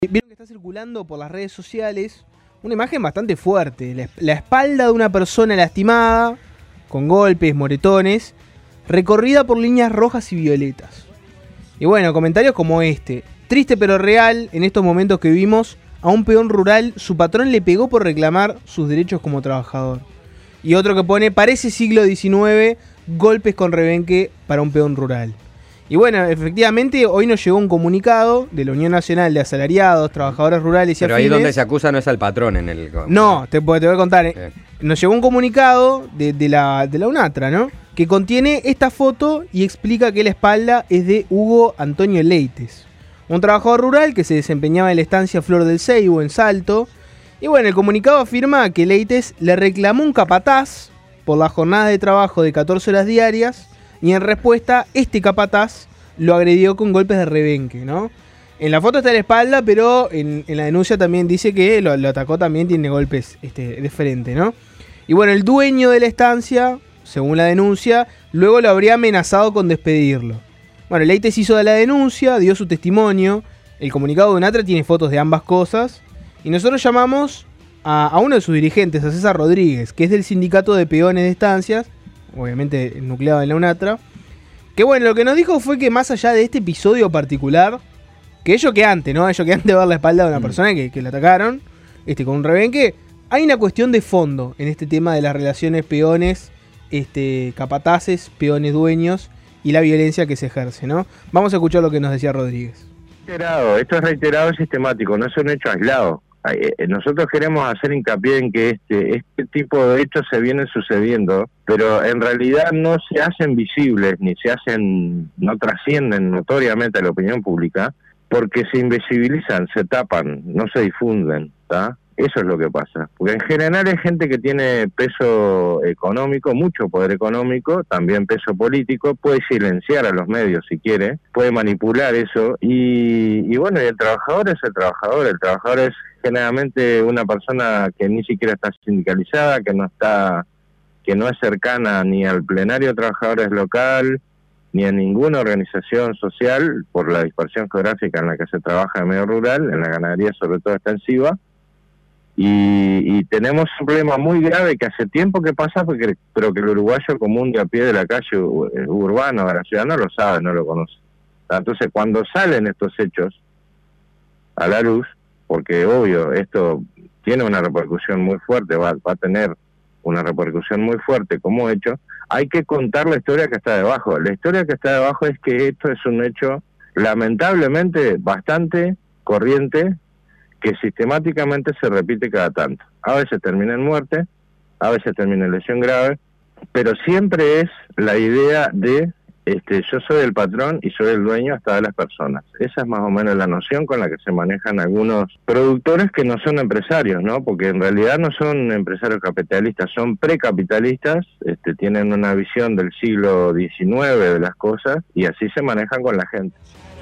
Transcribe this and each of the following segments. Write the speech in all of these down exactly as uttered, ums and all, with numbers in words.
Vieron que está circulando por las redes sociales una imagen bastante fuerte. La, la espalda de una persona lastimada, con golpes, moretones, recorrida por líneas rojas y violetas. Y bueno, comentarios como este. Triste pero real, en estos momentos que vivimos, a un peón rural su patrón le pegó por reclamar sus derechos como trabajador. Y otro que pone, parece siglo diecinueve, golpes con rebenque para un peón rural. Y bueno, efectivamente, hoy nos llegó un comunicado de la Unión Nacional de Asalariados, Trabajadores Rurales y Pero Afines. ahí donde se acusa no es al patrón en el... No, te, te voy a contar. Eh. Eh. Nos llegó un comunicado de, de, la, de la UNATRA, ¿no? Que contiene esta foto y explica que la espalda es de Hugo Antonio Leites, un trabajador rural que se desempeñaba en la estancia Flor del Seibo, en Salto. Y bueno, el comunicado afirma que Leites le reclamó un capataz por la jornada de trabajo de catorce horas diarias. Y en respuesta, este capataz lo agredió con golpes de rebenque, ¿no? En la foto está la espalda, pero en, en la denuncia también dice que lo, lo atacó, también tiene golpes este, de frente, ¿no? Y bueno, el dueño de la estancia, según la denuncia, luego lo habría amenazado con despedirlo. Bueno, Leites hizo de la denuncia, dio su testimonio. El comunicado de UNATRA tiene fotos de ambas cosas. Y nosotros llamamos a, a uno de sus dirigentes, a César Rodríguez, que es del sindicato de peones de estancias, obviamente nucleado en la UNATRA, que bueno, lo que nos dijo fue que más allá de este episodio particular, que ello que antes, ¿no? Ello que antes de ver la espalda de una persona que, que la atacaron, este, con un rebenque, hay una cuestión de fondo en este tema de las relaciones peones, este, capataces, peones dueños y la violencia que se ejerce, ¿no? Vamos a escuchar lo que nos decía Rodríguez. Reiterado, esto es reiterado y sistemático, no es un hecho aislado. Nosotros queremos hacer hincapié en que este, este tipo de hechos se vienen sucediendo, pero en realidad no se hacen visibles ni se hacen, no trascienden notoriamente a la opinión pública, porque se invisibilizan, se tapan, no se difunden, ¿tá? Eso es lo que pasa, porque en general hay gente que tiene peso económico, mucho poder económico, también peso político, puede silenciar a los medios si quiere, puede manipular eso, y, y bueno, y el trabajador es el trabajador, el trabajador es generalmente una persona que ni siquiera está sindicalizada, que no está, que no es cercana ni al plenario de trabajadores local, ni a ninguna organización social, por la dispersión geográfica en la que se trabaja en medio rural, en la ganadería sobre todo extensiva. Y, y tenemos un problema muy grave que hace tiempo que pasa, porque, pero que el uruguayo común de a pie de la calle urbano de la ciudad no lo sabe, no lo conoce. Entonces, cuando salen estos hechos a la luz, porque obvio, esto tiene una repercusión muy fuerte, va, va a tener una repercusión muy fuerte como hecho, hay que contar la historia que está debajo. La historia que está debajo es que esto es un hecho lamentablemente bastante corriente, que sistemáticamente se repite cada tanto. A veces termina en muerte, a veces termina en lesión grave, pero siempre es la idea de este, yo soy el patrón y soy el dueño hasta de las personas. Esa es más o menos la noción con la que se manejan algunos productores que no son empresarios, ¿no? Porque en realidad no son empresarios capitalistas, son precapitalistas, este, tienen una visión del siglo diecinueve de las cosas y así se manejan con la gente.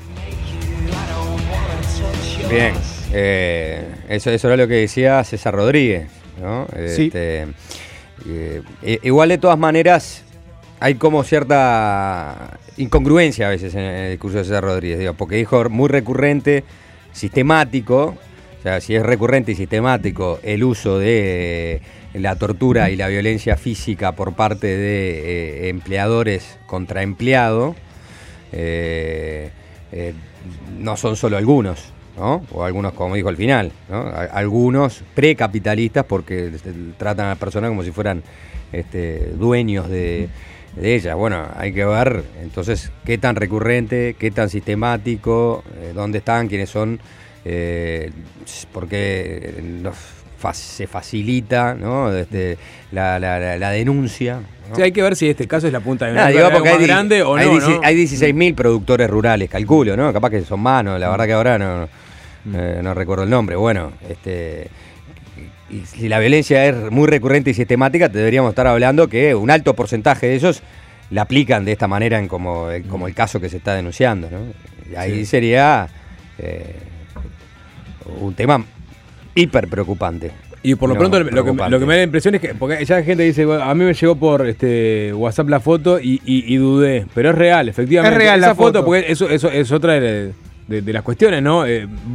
Bien. Eh, eso, eso era lo que decía César Rodríguez, ¿no? Sí. Este, eh, igual de todas maneras hay como cierta incongruencia a veces en el discurso de César Rodríguez, digo, porque dijo muy recurrente, sistemático, o sea, si es recurrente y sistemático el uso de eh, la tortura y la violencia física por parte de eh, empleadores contra empleado, eh, eh, no son solo algunos, ¿no? O algunos, como dijo al final, ¿no? Algunos precapitalistas, porque tratan a las personas como si fueran este, dueños de, de ellas. Bueno, hay que ver entonces qué tan recurrente, qué tan sistemático, eh, dónde están, quiénes son, eh, porque los, fa, se facilita, ¿no? Desde la, la, la, la denuncia, ¿no? Sí, hay que ver si este caso es la punta de una nah, digo, porque más hay, grande o hay, no, dieci, ¿no? hay dieciséis mil productores rurales, calculo, ¿no? Capaz que son manos, la verdad que ahora no, eh, no recuerdo el nombre. Bueno, este, y si la violencia es muy recurrente y sistemática, deberíamos estar hablando que un alto porcentaje de ellos la aplican de esta manera en como, como el caso que se está denunciando, ¿no? Y ahí sí. sería eh, un tema hiper preocupante. Y por lo no, pronto lo que, lo que me da la impresión es que, porque ya gente dice, bueno, a mí me llegó por este WhatsApp la foto y, y, y dudé, pero es real, efectivamente. Es real esa la foto, foto, porque eso, eso es otra de, de, de las cuestiones, ¿no? Eh,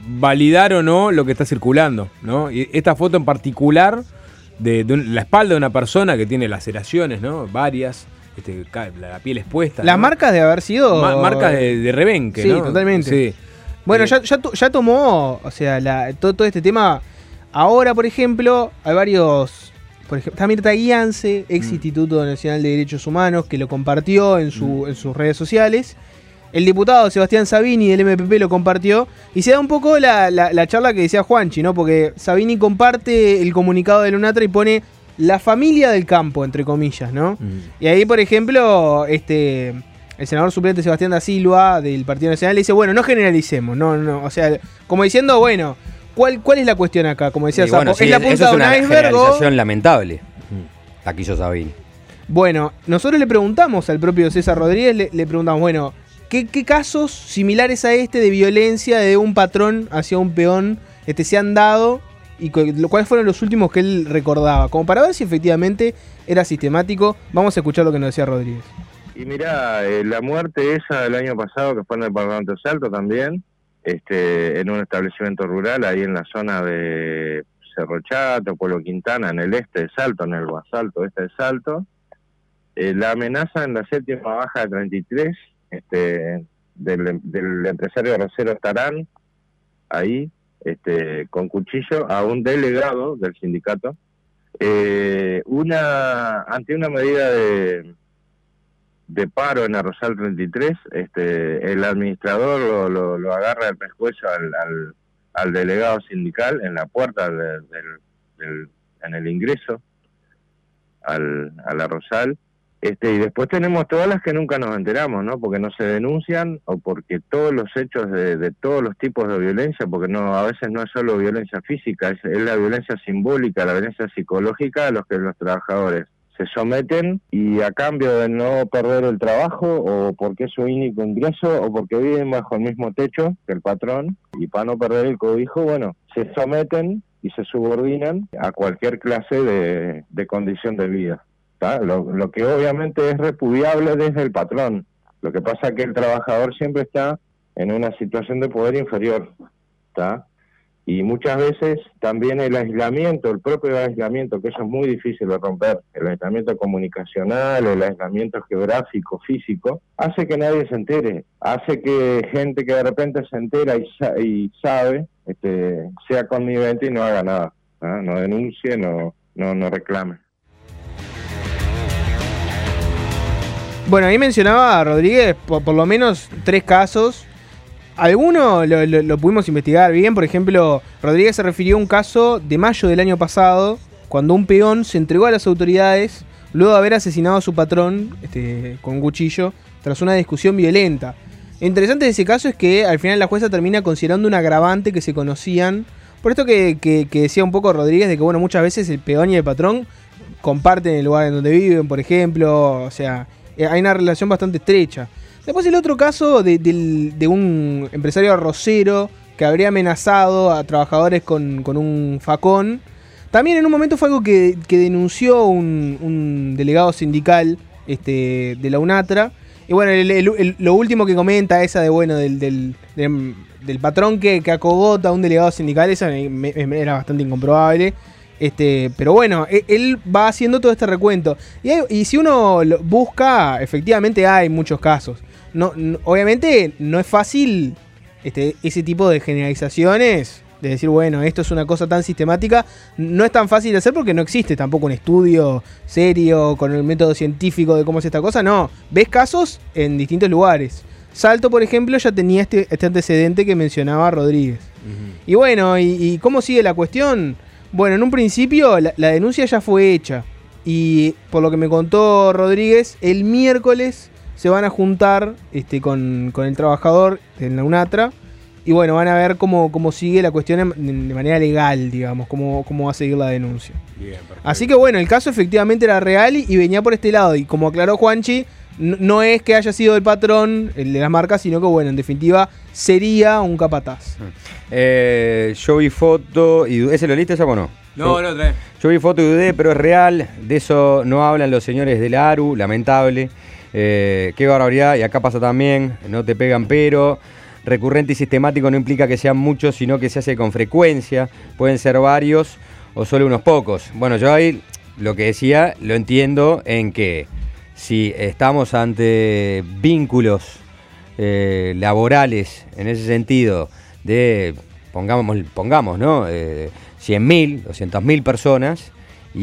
validar o no lo que está circulando, ¿no? Y esta foto en particular de, de un, la espalda de una persona que tiene laceraciones, ¿no? Varias, este, la piel expuesta. Las ¿no? marcas de haber sido... Ma- marcas de, de rebenque, sí, ¿no? Totalmente. Sí. Bueno, Eh, ya, ya, to- ya tomó, o sea, la, todo, todo este tema. Ahora, por ejemplo, hay varios... Por ejemplo, está Mirta Guiance, ex Mm. Instituto Nacional de Derechos Humanos, que lo compartió en, su, en sus redes sociales. El diputado Sebastián Sabini del M P P lo compartió. Y se da un poco la, la, la charla que decía Juanchi, ¿no? Porque Sabini comparte el comunicado de la UNATRA y pone la familia del campo, entre comillas, ¿no? Mm. Y ahí, por ejemplo, este... el senador suplente Sebastián da Silva del Partido Nacional le dice, bueno, no generalicemos, no, no, o sea, como diciendo, bueno, ¿cuál, cuál es la cuestión acá? Como decía Y Sapo, bueno, sí, ¿es la eso punta es de un una iceberg o...? generalización lamentable. La quiso Sabini. Bueno, nosotros le preguntamos al propio César Rodríguez, le, le preguntamos, bueno, ¿qué, ¿qué casos similares a este de violencia de un patrón hacia un peón este, se han dado y cu- cuáles fueron los últimos que él recordaba? Como para ver si efectivamente era sistemático. Vamos a escuchar lo que nos decía Rodríguez. Y mirá, eh, la muerte esa del año pasado, que fue en el Departamento de Salto también, este, en un establecimiento rural, ahí en la zona de Cerro Chato, Pueblo Quintana, en el este de Salto, en el Guasalto, este de Salto. Eh, la amenaza en la séptima baja de treinta y tres, este, del, del empresario Rosero Tarán, ahí, este, con cuchillo, a un delegado del sindicato, eh, una ante una medida de... de paro en Arrozal treinta y tres, este, el administrador lo, lo, lo agarra el pescuezo al, al, al delegado sindical en la puerta de, del, del, en el ingreso al, al Arrozal. Este, y después tenemos todas las que nunca nos enteramos, ¿no? Porque no se denuncian o porque todos los hechos de, de todos los tipos de violencia, porque no a veces no es solo violencia física, es, es la violencia simbólica, la violencia psicológica a los que los trabajadores se someten y a cambio de no perder el trabajo o porque es su único ingreso o porque viven bajo el mismo techo que el patrón y para no perder el cobijo, bueno, se someten y se subordinan a cualquier clase de, de condición de vida. Lo, lo que obviamente es repudiable desde el patrón. Lo que pasa es que el trabajador siempre está en una situación de poder inferior, ¿tá? Y muchas veces también el aislamiento, el propio aislamiento, que eso es muy difícil de romper, el aislamiento comunicacional, el aislamiento geográfico, físico, hace que nadie se entere, hace que gente que de repente se entera y, sa- y sabe, este, sea connivente y no haga nada, ¿tá? No denuncie, no, no, no reclame. Bueno, ahí mencionaba a Rodríguez por, por lo menos tres casos. Algunos lo, lo, lo pudimos investigar bien. Por ejemplo, Rodríguez se refirió a un caso de mayo del año pasado, cuando un peón se entregó a las autoridades luego de haber asesinado a su patrón este, con un cuchillo tras una discusión violenta. Lo interesante de ese caso es que al final la jueza termina considerando un agravante que se conocían. Por esto que, que, que decía un poco Rodríguez, de que bueno, muchas veces el peón y el patrón comparten el lugar en donde viven, por ejemplo. O sea, hay una relación bastante estrecha. Después el otro caso de, de, de un empresario arrocero que habría amenazado a trabajadores con, con un facón. También en un momento fue algo que, que denunció un, un delegado sindical este, de la UNATRA. Y bueno, el, el, el, lo último que comenta esa de bueno del, del, del, del patrón que, que acogota a un delegado sindical, esa me, me, era bastante incomprobable. Este, pero bueno, él, él va haciendo todo este recuento. Y, hay, y si uno lo busca, efectivamente hay muchos casos. No, no, obviamente no es fácil este, ese tipo de generalizaciones, de decir, bueno, esto es una cosa tan sistemática. No es tan fácil de hacer porque no existe tampoco un estudio serio con el método científico de cómo es esta cosa. No, ves casos en distintos lugares. Salto, por ejemplo, ya tenía este, este antecedente que mencionaba Rodríguez. Uh-huh. Y bueno, ¿y, ¿y cómo sigue la cuestión? Bueno, en un principio la, la denuncia ya fue hecha. Y por lo que me contó Rodríguez, el miércoles se van a juntar este, con, con el trabajador en la UNATRA. Y bueno, van a ver cómo, cómo sigue la cuestión de manera legal, digamos, cómo, cómo va a seguir la denuncia. Bien, así que bueno, el caso efectivamente era real y, y venía por este lado. Y como aclaró Juanchi, no, no es que haya sido el patrón, el de las marcas, sino que bueno, en definitiva sería un capataz. Eh, yo vi foto y ¿ese lo leíste ya o no? No, yo, no, trae. Yo vi foto y dudé, pero es real. De eso no hablan los señores de la ARU, lamentable. Eh, qué barbaridad, y acá pasa también, no te pegan pero... recurrente y sistemático no implica que sean muchos, sino que se hace con frecuencia. Pueden ser varios o solo unos pocos. Bueno, yo ahí lo que decía lo entiendo en que si estamos ante vínculos eh, laborales en ese sentido de, pongamos, pongamos ¿no? Eh, cien mil, doscientas mil personas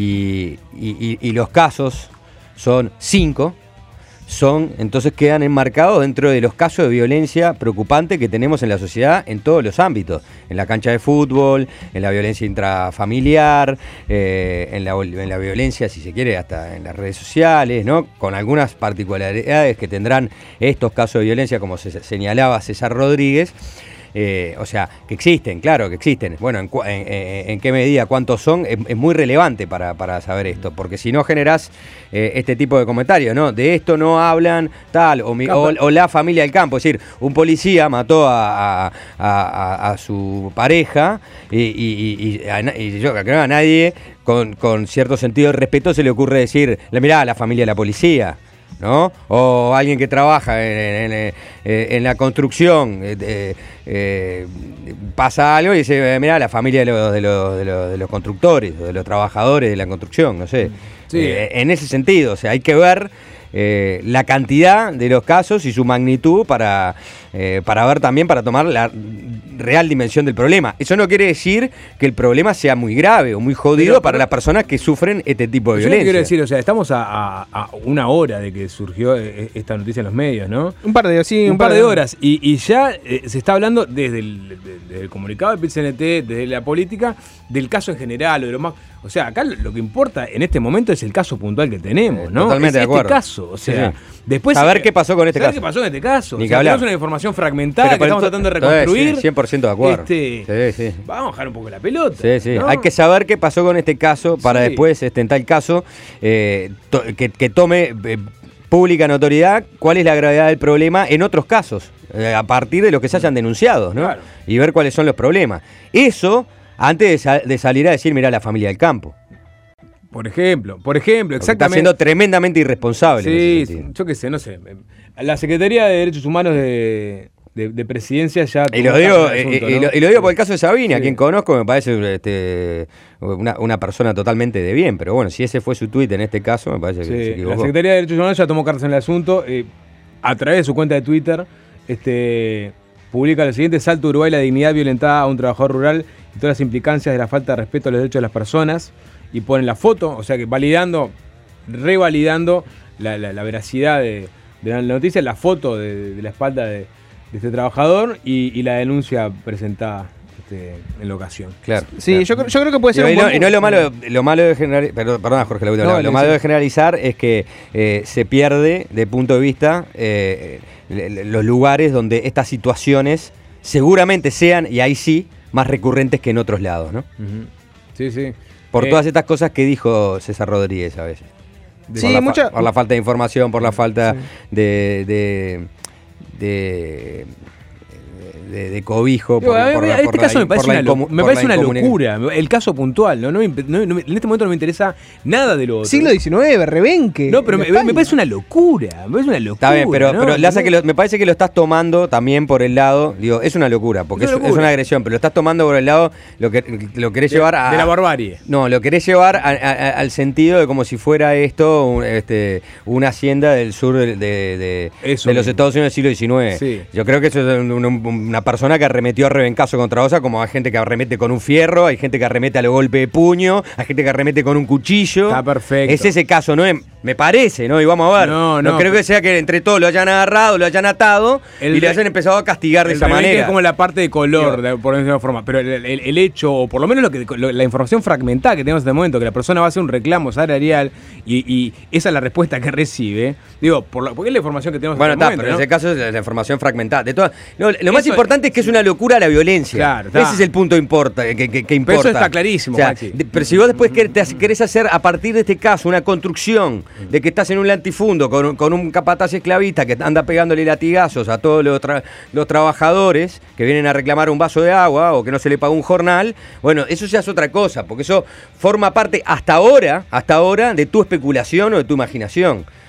y, y, y los casos son cinco, son, entonces quedan enmarcados dentro de los casos de violencia preocupante que tenemos en la sociedad en todos los ámbitos, en la cancha de fútbol, en la violencia intrafamiliar, eh, en, la, en la violencia, si se quiere, hasta en las redes sociales, ¿no? Con algunas particularidades que tendrán estos casos de violencia, como se señalaba César Rodríguez. Eh, o sea, que existen, claro que existen. Bueno, en, en, en qué medida, cuántos son, es, es muy relevante para, para saber esto, porque si no generás eh, este tipo de comentarios, ¿no? De esto no hablan tal, o, mi, o, o la familia del campo. Es decir, un policía mató a, a, a, a su pareja y, y, y, a, y yo creo que a nadie con, con cierto sentido de respeto se le ocurre decir, mirá, la familia de la policía, ¿no? O alguien que trabaja en, en, en, en la construcción, eh, eh, pasa algo y dice, mirá, la familia de los, de, los, de, los, de los constructores, o de los trabajadores de la construcción, no sé. Sí. Eh, en ese sentido, o sea, hay que ver eh, la cantidad de los casos y su magnitud para, eh, para ver también, para tomar la real dimensión del problema. Eso no quiere decir que el problema sea muy grave o muy jodido pero, para pero, las personas que sufren este tipo de violencia. Yo quiero decir, o sea, estamos a, a, a una hora de que surgió esta noticia en los medios, ¿no? Un par de, sí, un, un par, par de horas. Y, y ya eh, se está hablando desde el, desde el comunicado del P C N T, desde la política, del caso en general, o de lo más. O sea, acá lo que importa en este momento es el caso puntual que tenemos, ¿no? Totalmente es de acuerdo. Este caso, o sea, sí, sí. después saber qué pasó con este saber caso. qué pasó en este caso. Ni o que sea, hablar. tenemos una información fragmentada pero, que estamos tratando de reconstruir. Sí, cien por ciento de acuerdo. Este, sí, sí. Vamos a bajar un poco la pelota. Sí, sí. ¿no? Hay que saber qué pasó con este caso para sí. después, este, en tal caso, eh, to, que, que tome eh, pública notoriedad cuál es la gravedad del problema en otros casos, eh, a partir de los que se hayan denunciado, ¿no? Claro. Y ver cuáles son los problemas. Eso antes de, sal, de salir a decir, mirá, la familia del campo. Por ejemplo, por ejemplo, Porque exactamente. Está siendo tremendamente irresponsable. Sí, yo qué sé, no sé. La Secretaría de Derechos Humanos de, de, de Presidencia ya... Y lo, digo, asunto, y, ¿no? y, lo, y lo digo por el caso de Sabina, sí. a quien conozco, me parece este, una, una persona totalmente de bien, pero bueno, si ese fue su tuit en este caso, me parece que sí, se equivocó. La Secretaría de Derechos Humanos ya tomó cartas en el asunto, eh, a través de su cuenta de Twitter, este, publica lo siguiente: Salto Uruguay, la dignidad violentada a un trabajador rural y todas las implicancias de la falta de respeto a los derechos de las personas. Y ponen la foto, o sea que validando, revalidando la, la, la veracidad de, de la noticia, la foto de, de la espalda de, de este trabajador y, y la denuncia presentada este, en la ocasión. Claro. Sí, claro. Yo, creo, yo creo que puede ser y un no, buen... y no es lo malo, lo malo de generalizar, perdón, perdona Jorge, lo, no, lo malo de generalizar es que eh, se pierde de punto de vista eh, los lugares donde estas situaciones seguramente sean, y ahí sí, más recurrentes que en otros lados, ¿no? Uh-huh. Sí, sí. Por eh, todas estas cosas que dijo César Rodríguez a veces. Sí, por, la mucha... por la falta de información, por la falta sí. de, de, de, de, de cobijo. Digo, por, a, por a, la, este por caso la, me parece una, lo, me parece una locura. El caso puntual, ¿no? No, no, no, en este momento no me interesa nada de lo otro. Siglo diecinueve, Rebenque. No, pero me, me parece una locura. Me parece una locura. Está bien, pero, ¿no? pero Laza, que lo, me parece que lo estás tomando también por el lado. Digo, es una locura, porque es, una, locura. es una agresión, pero lo estás tomando por el lado. Lo que lo querés de, llevar a. De la barbarie. No, lo querés llevar a, a, a, al sentido de como si fuera esto un, este, una hacienda del sur de, de, de, de los Estados Unidos del siglo diecinueve. Sí. Yo creo que eso es una, una persona que arremetió a rebencazo contra otra, como hay gente que arremete con un fierro, hay gente que arremete a los golpes de puño, hay gente que arremete con un cuchillo. Está perfecto. Es ese caso, ¿no? Me parece, ¿no? Y vamos a ver. No, no. No creo que sea que entre todos lo hayan agarrado, lo hayan atado el, y le hayan empezado a castigar de esa manera. Es como la parte de color, de, por decirlo de forma. Pero el, el, el hecho, o por lo menos lo que lo, la información fragmentada que tenemos en este momento, que la persona va a hacer un reclamo salarial y, y esa es la respuesta que recibe. Digo, por lo, porque es la información que tenemos bueno, en este está, momento. Bueno, ¿no? en ese caso es la información fragmentada. De todas, lo lo más importante es que es una locura la violencia. Claro, ese es el punto importa, que, que, que importa. Pero eso está clarísimo, o sea, de, pero si vos después querés, querés hacer a partir de este caso una construcción de que estás en un latifundo con, con un capataz esclavista que anda pegándole latigazos a todos los, tra los trabajadores que vienen a reclamar un vaso de agua o que no se le pagó un jornal, bueno, eso ya es otra cosa, porque eso forma parte hasta ahora, hasta ahora de tu especulación o de tu imaginación.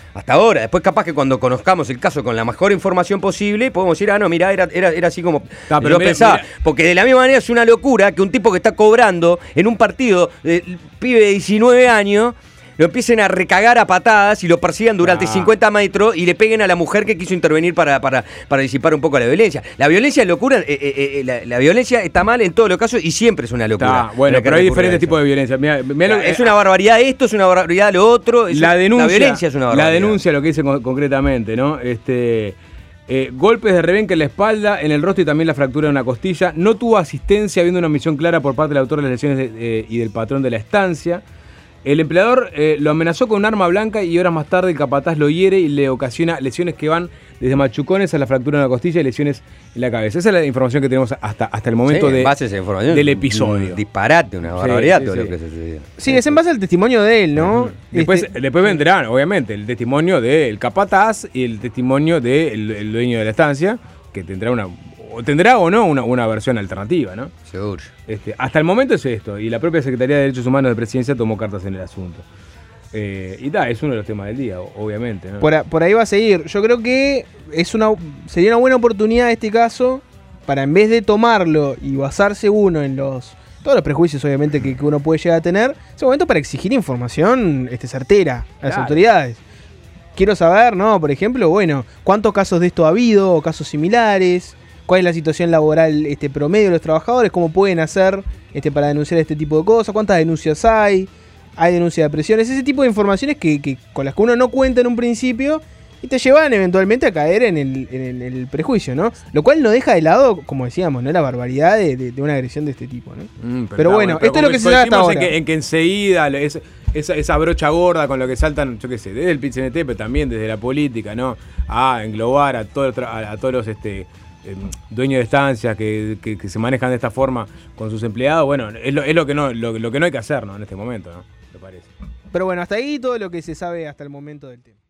Hasta ahora. Después capaz que cuando conozcamos el caso con la mejor información posible, podemos decir, ah, no, mira, era, era, era así como Ah, pero yo mira, pensaba. mira. Porque de la misma manera es una locura que un tipo que está cobrando en un partido, eh, pibe de diecinueve años, lo empiecen a recagar a patadas y lo persigan durante Ah. cincuenta metros y le peguen a la mujer que quiso intervenir para, para, para disipar un poco la violencia. La violencia es locura, eh, eh, eh, la, la violencia está mal en todos los casos y siempre es una locura. Está, bueno, No hay que pero hay recurrir a diferentes eso. tipos de violencia. Mirá, mirá lo- Es una barbaridad esto, es una barbaridad lo otro. es- la denuncia, la violencia es una barbaridad. La denuncia, lo que dice con- concretamente, ¿no? Este, eh, golpes de rebenque en la espalda, en el rostro y también la fractura de una costilla. No tuvo asistencia, habiendo una omisión clara por parte del autor de las lesiones de- eh, y del patrón de la estancia. El empleador eh, lo amenazó con un arma blanca y horas más tarde el capataz lo hiere y le ocasiona lesiones que van desde machucones a la fractura de una costilla y lesiones en la cabeza. Esa es la información que tenemos hasta, hasta el momento Sí, de, en base a esa información, del un- episodio. Un disparate, una Sí, barbaridad sí, todo sí. lo que sucedió. Sí, es en base al testimonio de él, ¿no? Después, Este, después vendrán, obviamente, el testimonio del capataz y el testimonio del el dueño de la estancia, que tendrá una o tendrá o no una, una versión alternativa, ¿no? Seguro. Este, hasta el momento es esto, y la propia Secretaría de Derechos Humanos de Presidencia tomó cartas en el asunto. Eh, y da, es uno de los temas del día, o- obviamente, ¿no? por, a- por ahí va a seguir. Yo creo que es una sería una buena oportunidad este caso para, en vez de tomarlo y basarse uno en los todos los prejuicios obviamente que, que uno puede llegar a tener, es un momento para exigir información este, certera a las Claro. autoridades. Quiero saber, ¿no? Por ejemplo, bueno, ¿cuántos casos de esto ha habido o casos similares? ¿Cuál es la situación laboral este, promedio de los trabajadores? ¿Cómo pueden hacer este, para denunciar este tipo de cosas? ¿Cuántas denuncias hay? ¿Hay denuncia de presiones? Ese tipo de informaciones que, que con las que uno no cuenta en un principio y te llevan eventualmente a caer en el, en el- en el prejuicio, ¿no? Lo cual no deja de lado, como decíamos, ¿no? La barbaridad de, de- de una agresión de este tipo, ¿no? Mm, pero está bueno, esto es lo como que se sabe hasta coincidimos ahora. En que, en que enseguida es- esa, esa brocha gorda con lo que saltan, yo qué sé, desde el P C N T, pero también desde la política, ¿no? A englobar a, todo, el tra- a, a todos los este, eh, dueños de estancias que, que- que se manejan de esta forma con sus empleados. Bueno, es lo, es lo que no lo, lo que no hay que hacer, ¿no? En este momento, ¿no? Me parece. Pero bueno, hasta ahí todo lo que se sabe hasta el momento del tema.